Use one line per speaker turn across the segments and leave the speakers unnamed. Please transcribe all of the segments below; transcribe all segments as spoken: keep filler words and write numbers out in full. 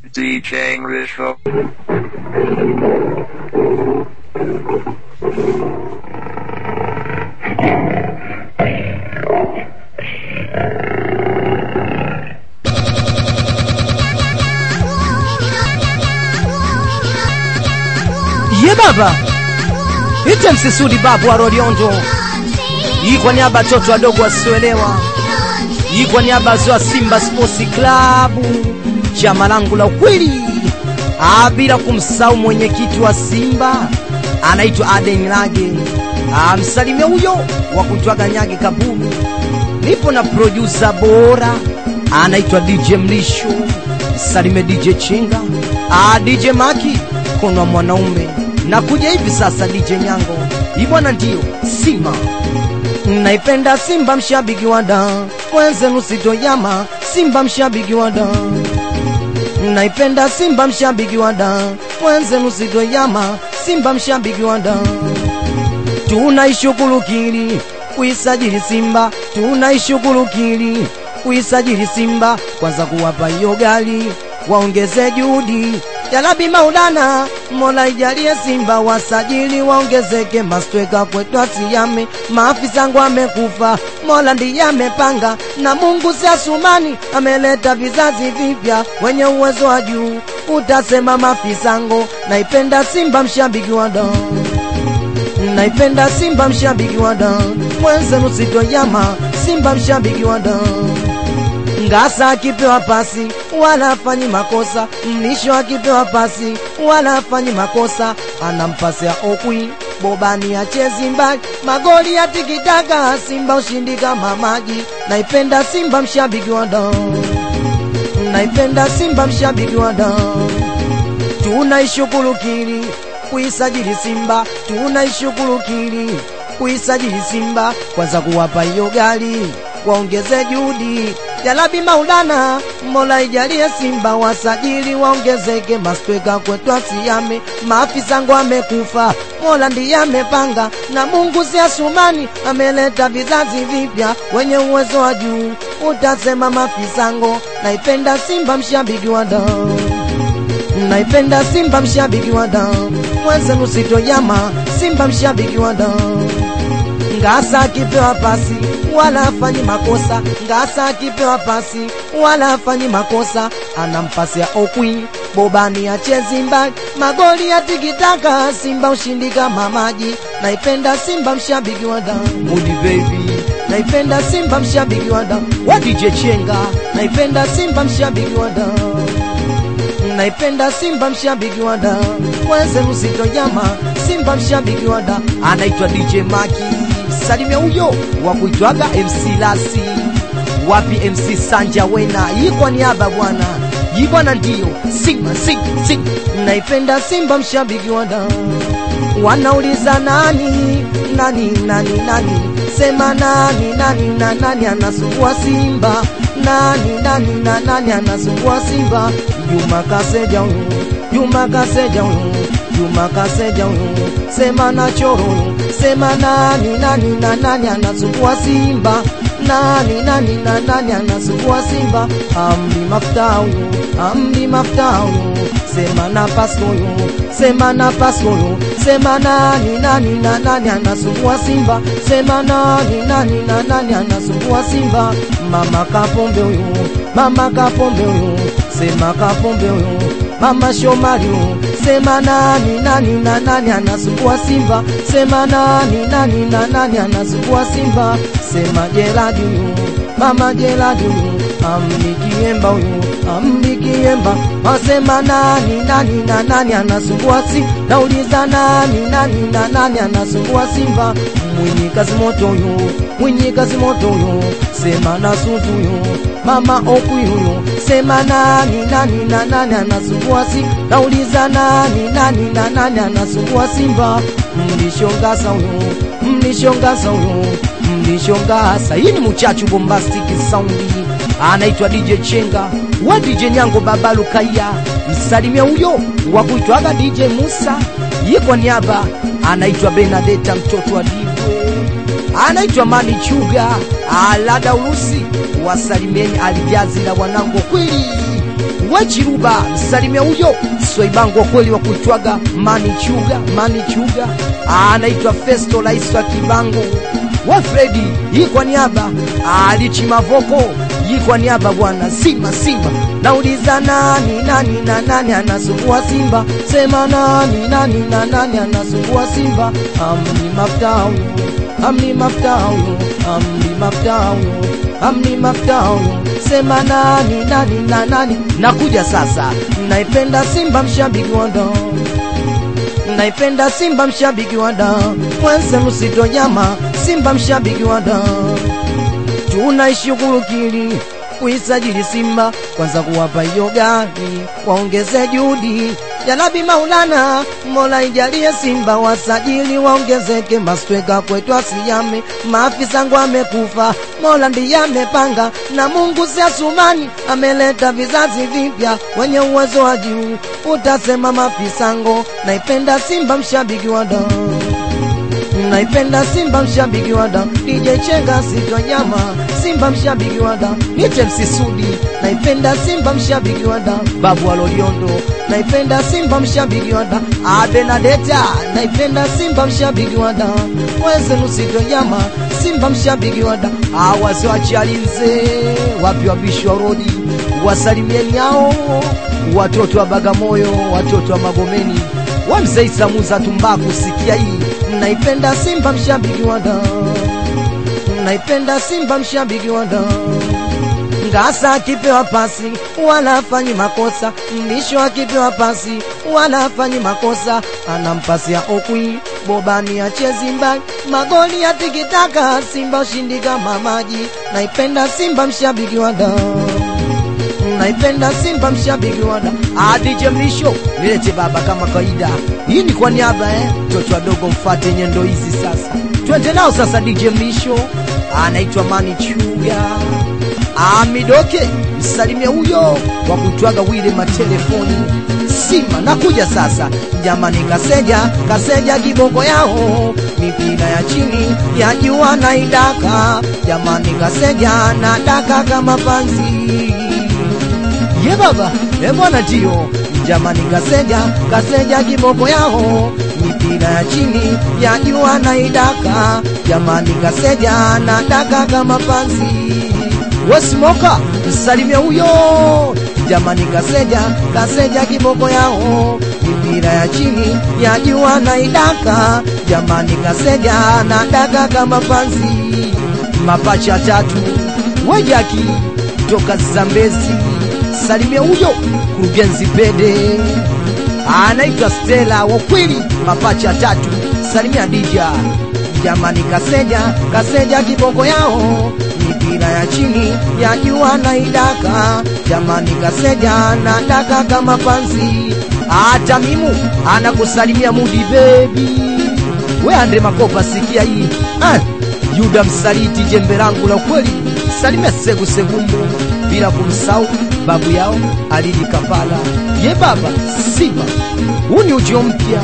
D J Englishville.
Ye baba ite msisudi babu wa Rodiondo. Hii kwa niaba ya watoto wadogo wasioelewa. Hii kwa niaba ya Simba Sports Club, chama langu la ukweli. Ah, bila kumsahau mwenyekiti wa Simba anaitwa Aden Lage. Ah, msalimia huyo wa kuitwaga Nyage Kabuni. Nipo na producer bora anaitwa D J Mlisho. Msalimia D J Chinga. Ah, D J Maki kuna mwanaume. Na kuja hivi sasa D J Nyango. Hii bwana ndio Simba. Naipenda Simba mshabiki wa da. Wenzenu sitoyama Simba mshabiki wa da. Naipenda Simba mshabiki wa da. Wenzenu sitoyama Simba mshabiki wa da. Tunaishukuru kili kuisajili Simba. Tunaishukuru kili kuisajili Simba. Kwanza kuwapa hiyo gari waongeze juhudi. Jalabi Maulana Mola ijalie Simba wasajili waongezeke, mastweka kwetu asiyame, maafisa wangu amekufa Mola ndiye amepanga, na Mungu si Asumani ameleta vizazi vipya wenye uwezo wa juu. Utasema maafisa wangu. Naipenda Simba mshabiki wa da. Naipenda Simba mshabiki wa da. Mwenzenu sitoyama Simba mshabiki wa da. Ngasa akipewa pasi wala afanyi makosa. Mlisho akipewa pasi wala afanyi makosa. Anampasia Okwi Bobani achezi mbali, magoli ya tikitaka Simba ushindi kama maji. Naipenda Simba mshabiki wa da. Naipenda Simba mshabiki wa da. Tunaishukuru kili kuisajili Simba. Tunaishukuru kili kuisajili Simba. Kwanza kuwapa hiyo gari waongeze juhudi. Jalabi Maulana Mola ijalie Simba wasajili waongezeke, mastweka kwetu asiyame, maafisa wangu amekufa Mola ndiye amepanga, na Mungu si Asumani ameleta vizazi vipya wenye uwezo wa juu. Utasema maafisa wangu. Naipenda Simba mshabiki wa da. Naipenda Simba mshabiki wa da. Mwenzenu sitoyama Simba mshabiki wa da. Ngasa akipewa pasi wala afanyi makosa. Ngasa akipewa pasi wala afanyi makosa. Anampasia Okwi Bobani achezi mbali, magoli ya tikitaka Simba ushindi kama maji. Naipenda Simba mshabiki wa da. Moody baby. Naipenda Simba mshabiki wa da. Wa D J Chenga. Naipenda Simba mshabiki wa da. Naipenda Simba mshabiki wa da. Wenzenu sitoyama Simba mshabiki wa da. Anaitwa D J Maki. Salimia huyo wa kuitwaga M C Lasi. Wapi M C Sanja Wena. Hii kwa niaba bwana. Hii bwana ndio Simba Simba Simba. Naipenda Simba mshabiki wa da. Wanauliza nani nani nani nani. Sema nani nani na nani anasumbua Simba. Nani nani na nani anasumbua Simba. Juma Kaseja huyu, Juma Kaseja huyu, Juma Kaseja huyu. Sema na choro. Sema nani nani na nani anasumbua Simba. Nani nani na nani anasumbua Simba. Amri Mafuta huyu, Amri Mafuta huyu. Sema na Pasco huyu, sema na Pasco huyu. Sema nani nani na nani anasumbua Simba. Sema nani nani na nani anasumbua Simba. Mama Kapombe huyu, Mama Kapombe huyu. Sema Kapombe huyu, Mama Shomari huyu. Sema nani nani na nani anasumbua Simba. Sema nani nani na nani anasumbua Simba. Sema Gerard huyu, Mama Gerard huyu. Amri Kiemba huyu, Amri Kiemba. Wasema nani nani na nani anasumbua Simba. Nauliza nani nani na nani anasumbua Simba. Mwinyi kazi moto huyu, Mwinyi kazi moto huyu. Sema na Suzu huyu, Mama Okwi huyu. Sema nani nani na nani anasumbua Simba. Nauliza nani nani na nani anasumbua Simba. Mlishongasa huyu, Mlishongasa huyu, Mlishongasa. Hii ni mchachu bombastic soundi. Anaitwa D J Chenga wa D J Nyango Babalu Kaya. Msalimia huyo wa kuitwaga D J Musa. Yiko niaba anaitwa Benadeta mtoto wa Dibwe. Anaitwa Mani Chuga Alada Urusi. Wasalimieni Alijazi na wanangu kweli. Wechiruba msalimia huyo swaibangu wa kweli wa kuitwaga Mani Chuga. Mani Chuga anaitwa Festo Rais wa Kibangu. Wa Fredi hii kwa niaba Alichi Mavoko hii kwa niaba bwana Simba Simba. Nauliza nani nani na nani anasumbua Simba? Sema nani nani na nani anasumbua Simba? Amni Maftau, Amni Maftau, Amni Maftau, Amni Maftau. Sema nani nani na nani. Nakuja sasa. Naipenda Simba mshabiki wa ndo, naipenda Simba mshabiki wa ndo, mwenze msito nyama Simba mshabiki wa ndo. Tunaishukuru kili kuisajili Simba, kwanza kuwapa hiyo gari waongeze juhudi. Jalabi Maulana Mola ijalie Simba wasajili waongezeke, mastweka kwetu asiyame, maafisa ngo amekufa Mola ndiye amepanga, na Mungu si Asumani ameleta vizazi vipya wenye uwezo wa juu. Utasema maafisa ngo. Naipenda Simba mshabiki wa ndo, naipenda Simba mshabiki wa ndo. D J Chenga sito nyama Simba mshabiki wa ndo. Nite Msisudi naipenda Simba mshabiki wa ndo. Babu Aloliondo naipenda Simba mshabiki wa ndo. Abenadeta naipenda Simba mshabiki wa ndo. Weze nusito nyama Simba mshabiki wa ndo. Awazi wa Chalinze wapi wa Bishwa Rodi wasalimieni yao watoto wa Bagamoyo, watoto wa Magomeni, wa Mzee Samuza Tumbaku. Sikia hii. Naipenda Simba mshabiki wa ndo, naipenda Simba mshabiki wa ndo. Ngasa akipewa pasi wala afanyi makosa, Mlisho akipewa pasi wala afanyi makosa, anampasia Okwi Bobani achezi mbali, magoli ya tikitaka Simba ushindi kama maji. Naipenda Simba mshabiki wa ndo, naipenda Simba mshabiki wa ndo. Adije Mlisho nilete baba kama kaida. Hii ni kwa niaba eh toto wadogo mfate nyendo hizi sasa. Twende nao sasa. D J Mlisho anaitwa Mani Chuga. Amidoke msalimia huyo wa kutwaga wile matelefoni Simba. Nakuja sasa jamani. Kaseja Kaseja kibongo yao mipira ya chini ya jua na idaka. Jamani Kaseja na daka kama panzi. Ye baba e bwana ndio. Jamani Kaseja Kaseja kibongo yao mipira ya chini ya jua na idaka. Jamani Kaseja na daka kama panzi. Wasimoka msalimia huyo. Jamani Kaseja Kaseja kiboko yao mipira ya chini ya jua na idaka. Jamani Kaseja na daka kama panzi. Mapacha tatu wajaki toka Zambezi. Salimia huyo kurugenzi pede anaitwa Stella wa kweli. Mapacha tatu salimia Dija. Jamani Kaseja Kaseja kiboko yao mipira ya chini ya jua na idaka. Jamani Kaseja na daka kama panzi. Hata Mimu anakusalimia Mudi baby. We Andre Makopa sikia hii. Ah, Yuda msaliti jembe langu la kweli. Salimia Segu Segumbo bila kumsahau babu yao Alidi Kapala. Ye baba Simba uni ujio mpya.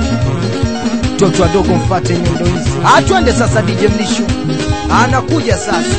Toto wadogo mfate nyendo hizi. Atwende sasa. D J Mlisho anakuja sasa.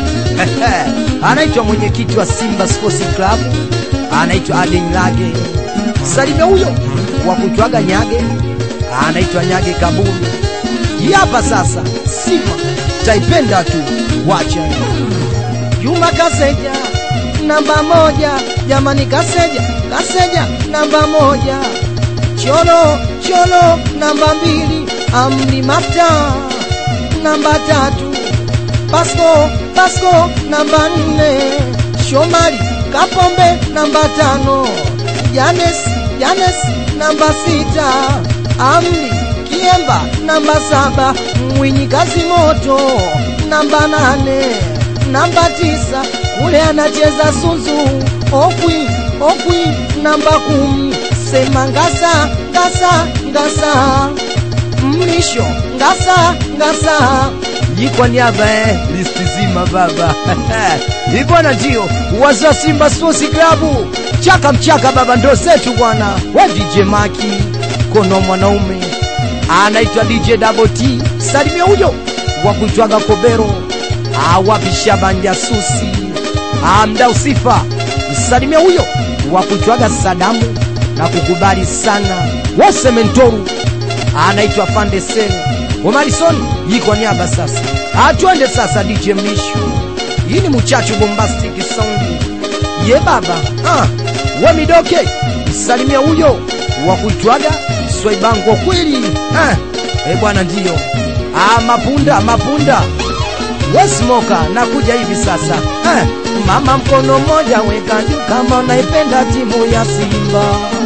Anaitwa mwenyekiti wa Simba Sports Club, anaitwa Aden Lage. Salimia huyo wa kutwaga Nyage, anaitwa Nyage Kabuni. Hapa sasa Simba taipenda tu wacha. Juma Kaseja namba moja. Jamani Kaseja Kaseja namba moja. Cholo Cholo namba mbili. Amni Mafta namba tatu. Pasco Pasco namba nne. Shomari Kapombe namba tano. Janes Janes namba sita. Amni Kiemba namba saba. Mwinyi Kazi Moto namba nane. Namba tisa ule anacheza Suzu. Okwi Okwi namba kumi. Sema Ngasa Ngasa Ngasa. Mlisho Ngasa Ngasa. Yikwa niaba eh listi zima baba. Yikwa na jio waza Simba Sports Club. Chaka mchaka baba ndo zetu bwana. Wa D J Maki kono mwanaume anaitwa D J Double T. Salimia huyo wa kutwaga Kobero. Awapi Shabanja Susi Amda Usifa. Salimia huyo wa kuchwaga Sadamu na kukubali sana wose mentoru anaitwa Fande Sen Omarison yiko niaba sasa. Atuende sasa D J Mlisho. Hii ni Muchachu Bombastic Sound. Ye baba, ah, wa midoke salimia huyo wa kuchwaga Swaibango kweli. Ah, eh bwana ndio. Ah, mapunda mapunda. Wasmoka na kuja hivi sasa. Ah, mama mkono moja weka juu kama unaipenda timu ya Simba.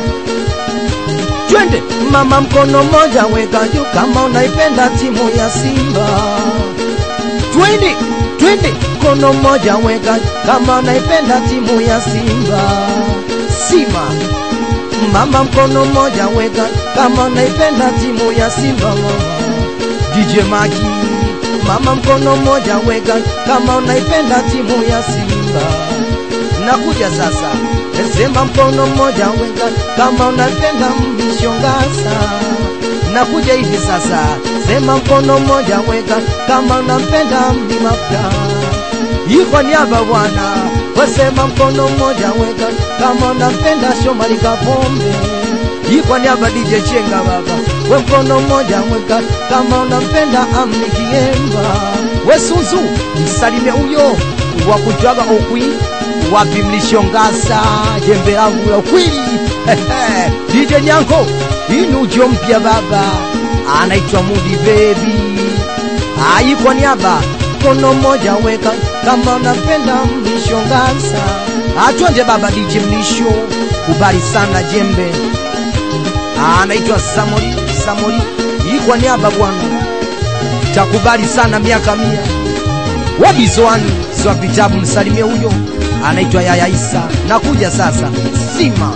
Twende mama mkono moja weka juu kama unaipenda timu ya Simba. Twende twende mkono moja weka kama unaipenda timu ya Simba. Sima mama mkono moja weka kama unaipenda timu ya Simba. D J Maki mama mkono moja weka kama unaipenda timu ya Simba. Nakuja sasa. Sema mkono mmoja weka kama unapenda Mlishongasa. Nakuja hivi sasa. Sema mkono mmoja weka kama unapenda Mlimafta. Iko niaba bwana. Wasema mkono mmoja weka kama unapenda Shomari Kapombe. Iko niaba D J Chenga baba. We mkono mmoja weka kama unapenda Amni Kiemba. We Suzu msalimie huyo wa kuchwaga ukwi wapi Mlishongasa jembe langu la kweli. D J Nyango inu jompia baba anaitwa Mudi Baby. Aiko niaba kono moja weka kama unapenda Mlishongasa. Atuende baba D J Mlisho kubali sana jembe anaitwa Samori Samori. Iko niaba bwana takubali sana miaka mia wabizoani swa vitabu msalimie huyo anaitwa Yaya Isa. Nakuja sasa Sima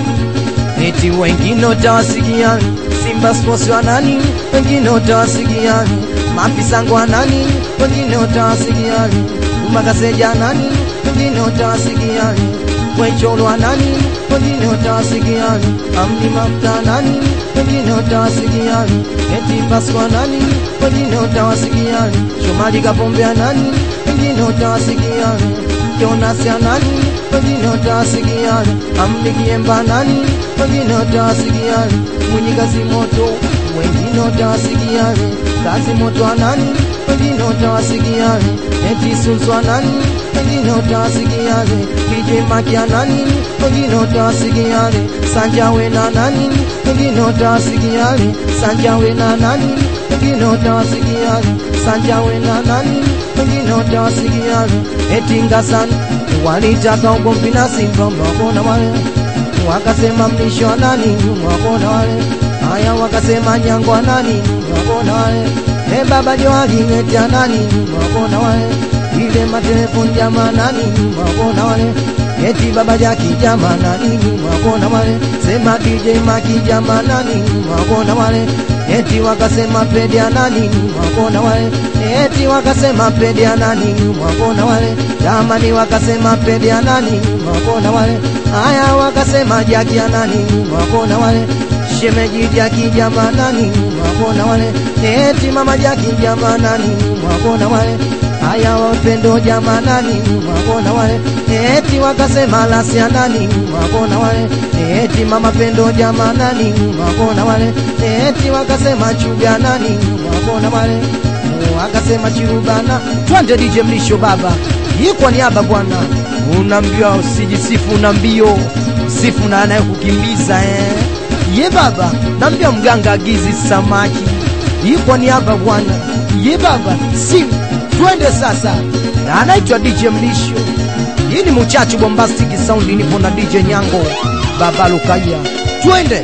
eti wengine utawasikiani Simba Sports wa nani wengine utawasikiani Mapisango wa nani wengine utawasikiani Umagaseja nani wengine utawasikiani Wecholo wa nani wengine utawasikiani Amlimafta nani wengine utawasikiani eti Paswa nani wengine utawasikiani Shomari Kapombe nani wengine utawasikiani Jonas ya nani wengine utawasikiani Amni Kiemba nani wengine utawasikiani Mwenye Kazi Moto wengine utawasikiani Kazi Moto wa nani wengine utawasikiani eti Sunsu wa nani wengine utawasikiani D J Maki ya nani wengine utawasikiani Sanjawe na nani wengine utawasikiani Sanjawe na nani wengine utawasikiani Sanjawe na nani wengine utawasikiani eti Ngasani wanitaka ugomvi na Simba wakona wale wakasema Mlisho nani wakona wale haya wakasema Nyangwa nani wakona wale e baba Joali ngetia nani wakona wale ile matelefoni jama nani wakona wale eti baba Jaki jama nani wakona wale sema D J Maki jama nani wakona wale eti wakasema Pedia nani wakona wale eti wakasema Pedia nani wakona wale jamani wakasema Pedia nani wakona wale haya wakasema Jaki nani wakona wale shemeji Jaki jama nani wakona wale eti mama Jaki jama nani wakona wale haya wapendo jama nani wakona wale eti wakasema Lasia nani wakona wale eti mama Pendo jama nani wakona wale eti wakasema Chuga nani wakona wale wakasema Chirubana. Twende D J Mlisho baba yiko niaba bwana unaambiwa usijisifu na mbio sifu na anaye kukimbiza eh ye baba naambia mganga agizi samaki yiko niaba bwana ye baba sim. Twende sasa na anaitwa D J Mlisho. Hii ni Muchachu Bombastic Sound nipo na D J Nyango baba Lukaya. Twende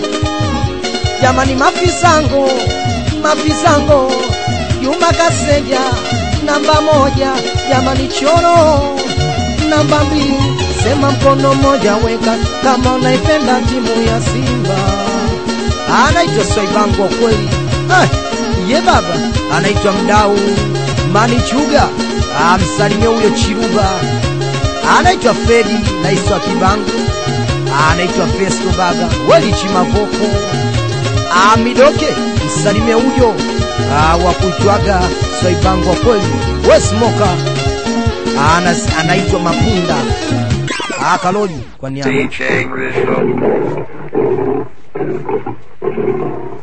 jamani mafisango mafisango Yuma Kaseja namba moja jamani Choro namba mbili sema mkono moja weka kama unaipenda timu ya Simba. Anaitwa Swaibango kweli. Ah, ye baba anaitwa Mdau Mani Chuga amsalimia huyo Chiruba. Anaitwa Fedi na Iswa Kibangu. Anaitwa Festo baba weli Chimavoko. Amidoke msalimia huyo wa kuchwaga Swaibango kweli. We Smoka anaitwa Mapunda. Ah, Kaloli kwa niaba
D J Rizzo.